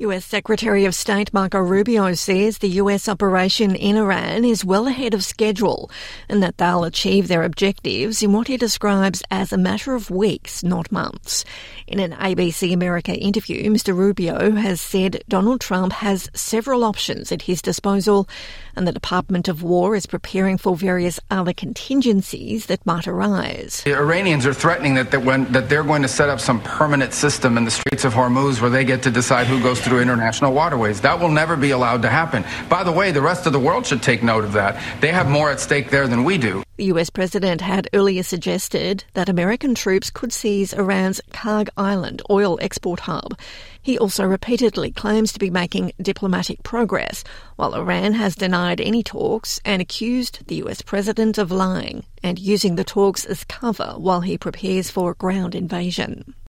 US Secretary of State Marco Rubio says the US operation in Iran is well ahead of schedule and that they'll achieve their objectives in what he describes as a matter of weeks, not months. In an ABC America interview, Mr. Rubio has said Donald Trump has several options at his disposal and the Department of War is preparing for various other contingencies that might arise. The Iranians are threatening that they're going to set up some permanent system in the Straits of Hormuz where they get to decide who goes through international waterways. That will never be allowed to happen. By the way, the rest of the world should take note of that. They have more at stake there than we do. The US president had earlier suggested that American troops could seize Iran's Karg Island oil export hub. He also repeatedly claims to be making diplomatic progress, while Iran has denied any talks and accused the US president of lying and using the talks as cover while he prepares for a ground invasion.